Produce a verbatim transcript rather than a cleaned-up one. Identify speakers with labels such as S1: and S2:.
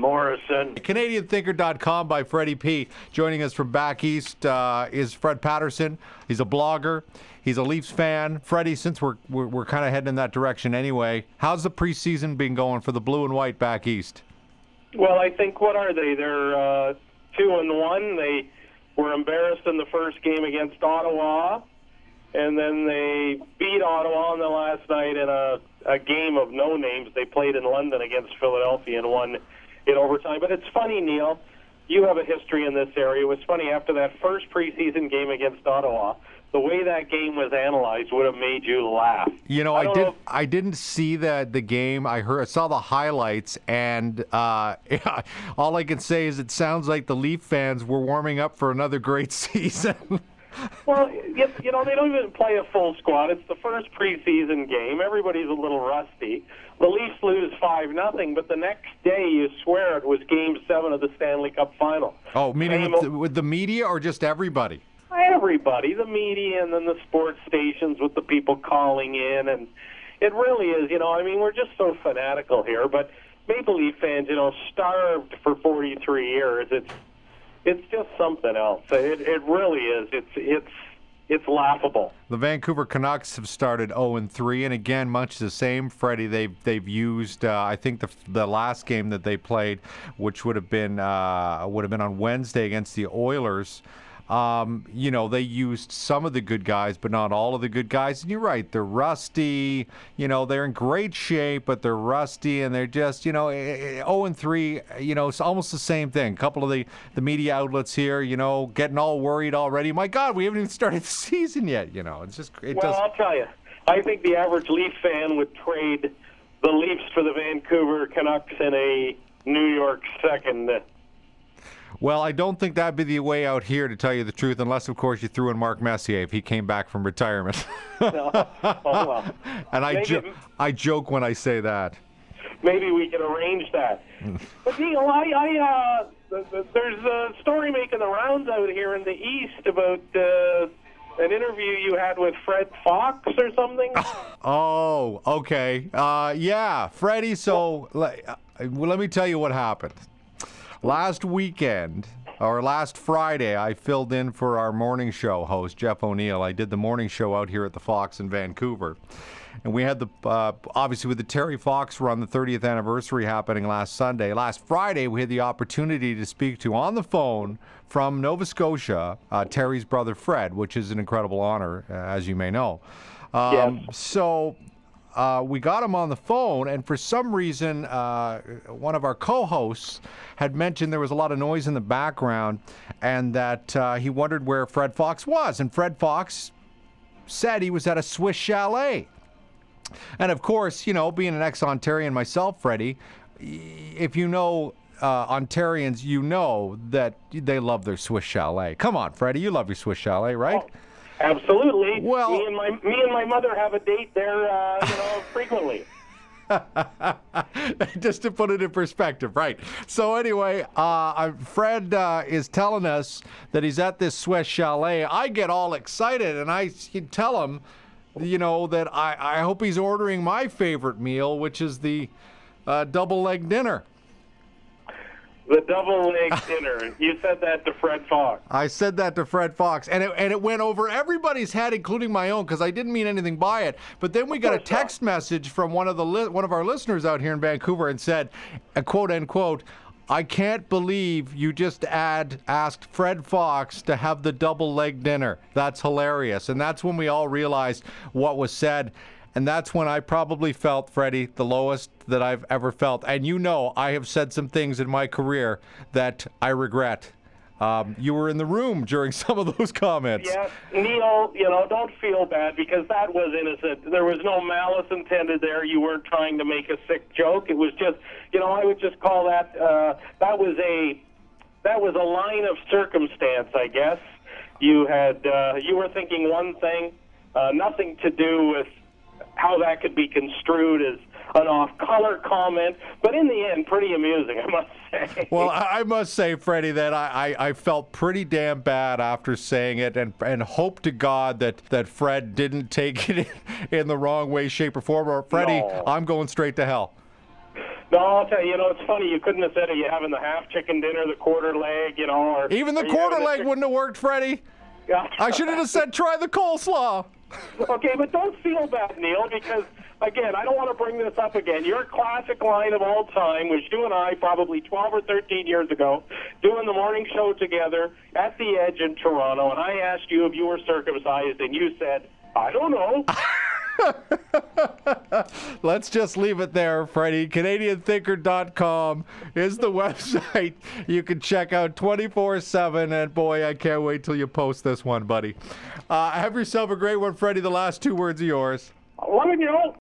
S1: Morrison.
S2: Canadian Thinker dot com by Freddie P. Joining us from back east uh, is Fred Patterson. He's a blogger. He's a Leafs fan. Freddie, since we're we're, we're kind of heading in that direction anyway, how's the preseason been going for the blue and white back east?
S1: Well, I think, what are they? They're uh, two and one. They were embarrassed in the first game against Ottawa, and then they beat Ottawa on the last night in a, a game of no names. They played in London against Philadelphia and won in overtime. But it's funny, Neil, you have a history in this area. It was funny, after that first preseason game against Ottawa, the way that game was analyzed would have made you laugh.
S2: You know,
S1: I,
S2: I,
S1: don't
S2: did.
S1: know if,
S2: I didn't see the the game. I heard, I saw the highlights, and uh, all I can say is it sounds like the Leaf fans were warming up for another great season.
S1: Well, you, you know, they don't even play a full squad. It's the first preseason game. Everybody's a little rusty. The Leafs lose five nothing, but the next day you swear it was Game Seven of the Stanley Cup Final.
S2: Oh, meaning
S1: Same
S2: with the, with the media or just everybody?
S1: Everybody, the media, and then the sports stations with the people calling in, and it really is, you know, I mean, we're just so fanatical here, but Maple Leaf fans, you know, starved for forty-three years. It's it's just something else. It it really is. It's it's it's laughable.
S2: The Vancouver Canucks have started oh and three, and again, much the same, Freddie. They've they've used, uh, I think the the last game that they played, which would have been uh, would have been on Wednesday against the Oilers. Um, you know, they used some of the good guys, but not all of the good guys. And you're right, they're rusty. You know, they're in great shape, but they're rusty, and they're just, you know, oh and three, you know, it's almost the same thing. A couple of the, the media outlets here, you know, getting all worried already. My God, we haven't even started the season yet, you know. It's just, it
S1: well,
S2: does.
S1: I'll tell you, I think the average Leaf fan would trade the Leafs for the Vancouver Canucks in a New York second.
S2: Well, I don't think that'd be the way out here, to tell you the truth, unless, of course, you threw in Mark Messier if he came back from retirement.
S1: No. Oh, well.
S2: And I,
S1: Maybe,
S2: jo- I joke when I say that.
S1: Maybe we can arrange that. But, Neil, I, I, uh, th- th- there's a story making the rounds out here in the East about uh, an interview you had with Fred Fox or something.
S2: Oh, okay. Uh, yeah, Freddie, so le- uh, well, let me tell you what happened. Last weekend, or last Friday, I filled in for our morning show host, Jeff O'Neill. I did the morning show out here at the Fox in Vancouver. And we had the, uh, obviously with the Terry Fox run, the thirtieth anniversary happening last Sunday. Last Friday, we had the opportunity to speak to, on the phone, from Nova Scotia, uh, Terry's brother Fred, which is an incredible honor, uh, as you may know. Um,
S1: Yes.
S2: So... Uh, we got him on the phone, and for some reason, uh, one of our co-hosts had mentioned there was a lot of noise in the background, and that uh, he wondered where Fred Fox was. And Fred Fox said he was at a Swiss chalet. And of course, you know, being an ex-Ontarian myself, Freddie, if you know uh, Ontarians, you know that they love their Swiss chalet. Come on, Freddie, you love your Swiss chalet, right?
S1: Oh. Absolutely.
S2: Well,
S1: me and my me and my mother have a date there, uh, you know, frequently.
S2: Just to put it in perspective, right? So anyway, uh, Fred uh, is telling us that he's at this Swiss chalet. I get all excited, and I tell him, you know, that I, I hope he's ordering my favorite meal, which is the uh, double leg dinner.
S1: The double leg dinner. You said that to Fred Fox.
S2: I said that to Fred Fox, and it and it went over everybody's head, including my own, because I didn't mean anything by it. But then we got a text message from one of the li- one of our listeners out here in Vancouver, and said, uh, "quote unquote." I can't believe you just add asked Fred Fox to have the double leg dinner. That's hilarious, and that's when we all realized what was said. And that's when I probably felt, Freddie, the lowest that I've ever felt. And you know, I have said some things in my career that I regret. Um, you were in the room during some of those comments.
S1: Yes, Neil, you know, don't feel bad, because that was innocent. There was no malice intended there. You weren't trying to make a sick joke. It was just, you know, I would just call that, uh, that was a, that was a line of circumstance, I guess. You had, uh, you were thinking one thing, uh, nothing to do with how that could be construed as an off-color comment, but in the end, pretty amusing, I must say.
S2: Well, I must say, Freddie, that I, I, I felt pretty damn bad after saying it, and and hope to God that, that Fred didn't take it in, in the wrong way, shape, or form. Or Freddie,
S1: No.
S2: I'm going straight to hell.
S1: No, I'll tell you, you know, it's funny. You couldn't have said, are you having the half chicken dinner, the quarter leg, you know, or
S2: even the
S1: are you
S2: quarter
S1: having
S2: leg
S1: chick-
S2: wouldn't have worked, Freddie.
S1: Yeah.
S2: I should have just said try the coleslaw.
S1: Okay, but don't feel bad, Neil, because, again, I don't want to bring this up again. Your classic line of all time was you and I probably twelve or thirteen years ago doing the morning show together at the Edge in Toronto, and I asked you if you were circumcised, and you said, I don't know.
S2: Let's just leave it there, Freddie. Canadian Thinker dot com is the website you can check out twenty-four seven. And boy, I can't wait till you post this one, buddy. Uh, have yourself a great one, Freddie. The last two words are yours.
S1: Let me know.